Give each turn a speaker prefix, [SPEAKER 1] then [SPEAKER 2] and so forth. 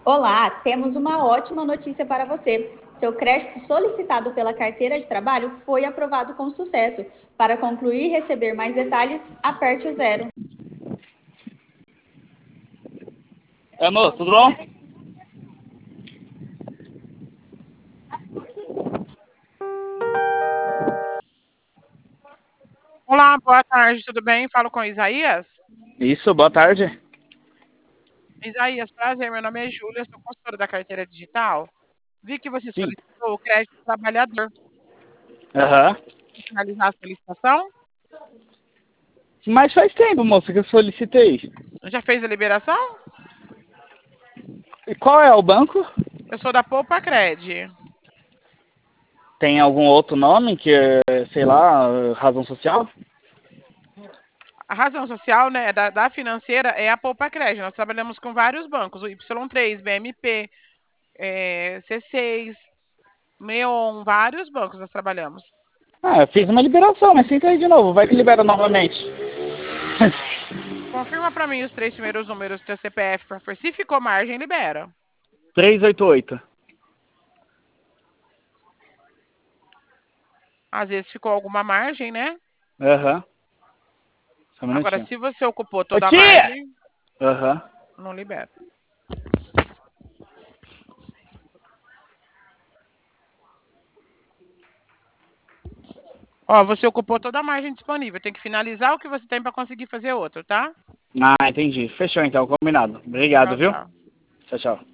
[SPEAKER 1] Olá, temos uma ótima notícia para você. Seu crédito solicitado pela carteira de trabalho foi aprovado com sucesso. Para concluir e receber mais detalhes, aperte o zero.
[SPEAKER 2] Amor, tudo bom?
[SPEAKER 3] Olá, boa tarde, tudo bem? Falo com Isaías.
[SPEAKER 2] Isso, boa tarde.
[SPEAKER 3] Isaías, prazer, meu nome é Júlia, sou consultora da carteira digital. Vi que você
[SPEAKER 2] Sim.
[SPEAKER 3] solicitou o crédito trabalhador.
[SPEAKER 2] Aham.
[SPEAKER 3] Vou finalizar a solicitação?
[SPEAKER 2] Mas faz tempo, moça, que eu solicitei.
[SPEAKER 3] Já fez a liberação?
[SPEAKER 2] E qual é o banco?
[SPEAKER 3] Eu sou da Poupa Cred.
[SPEAKER 2] Tem algum outro nome que é, sei lá, razão social?
[SPEAKER 3] A razão social, né, da financeira é a Poupa Cred. Nós trabalhamos com vários bancos, o Y3, BMP, C6, Neon, vários bancos nós trabalhamos.
[SPEAKER 2] Ah, eu fiz uma liberação, mas tenta aí de novo, vai que libera novamente.
[SPEAKER 3] Confirma para mim os 3 primeiros números do teu CPF, por favor. Se ficou margem, libera.
[SPEAKER 2] 388.
[SPEAKER 3] Às vezes ficou alguma margem, né?
[SPEAKER 2] Aham. Só um
[SPEAKER 3] Agora,
[SPEAKER 2] minutinho.
[SPEAKER 3] se você ocupou
[SPEAKER 2] Ô,
[SPEAKER 3] toda a
[SPEAKER 2] tia!
[SPEAKER 3] margem,
[SPEAKER 2] Aham.
[SPEAKER 3] não libera. Ó, você ocupou toda a margem disponível. Tem que finalizar o que você tem para conseguir fazer outro, tá?
[SPEAKER 2] Ah, entendi. Fechou então, combinado. Obrigado,
[SPEAKER 3] Tchau,
[SPEAKER 2] viu?
[SPEAKER 3] tchau.
[SPEAKER 2] Tchau, tchau.